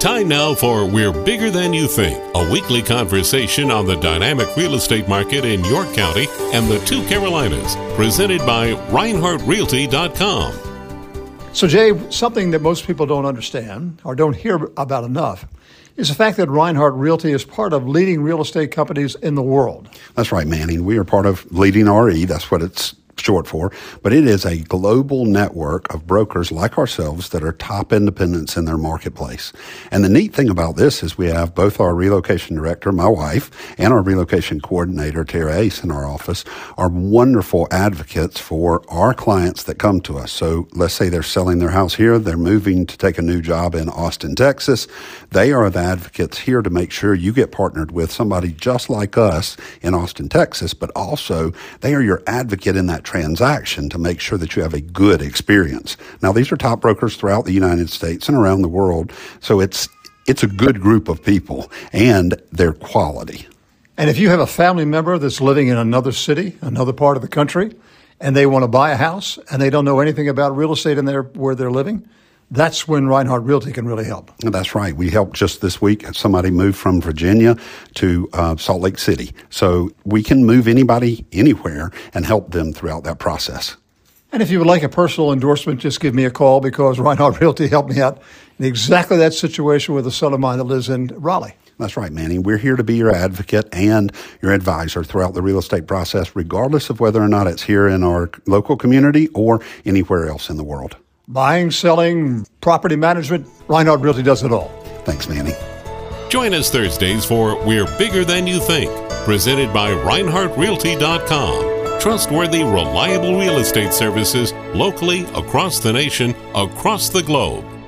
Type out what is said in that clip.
Time now for We're Bigger Than You Think, a weekly conversation on the dynamic real estate market in York County and the two Carolinas, presented by ReinhardtRealty.com. So, Jay, something that most people don't understand or don't hear about enough is the fact that Reinhardt Realty is part of leading real estate companies in the world. That's right, Manning. We are part of Leading RE. That's what it's short for, but it is a global network of brokers like ourselves that are top independents in their marketplace. And the neat thing about this is we have both our relocation director, my wife, and our relocation coordinator, Tara Ace, in our office, are wonderful advocates for our clients that come to us. So let's say they're selling their house here, they're moving to take a new job in Austin, Texas. They are the advocates here to make sure you get partnered with somebody just like us in Austin, Texas, but also they are your advocate in that transaction to make sure that you have a good experience. Now, these are top brokers throughout the United States and around the world, so it's a good group of people, and they're quality. And if you have a family member that's living in another city, another part of the country, and they want to buy a house and they don't know anything about real estate in there where they're living, that's when Reinhardt Realty can really help. That's right. We helped just this week. Somebody moved from Virginia to Salt Lake City. So we can move anybody anywhere and help them throughout that process. And if you would like a personal endorsement, just give me a call, because Reinhardt Realty helped me out in exactly that situation with a son of mine that lives in Raleigh. That's right, Manny. We're here to be your advocate and your advisor throughout the real estate process, regardless of whether or not it's here in our local community or anywhere else in the world. Buying, selling, property management, Reinhardt Realty does it all. Thanks, Manny. Join us Thursdays for We're Bigger Than You Think, presented by ReinhardtRealty.com. Trustworthy, reliable real estate services locally, across the nation, across the globe.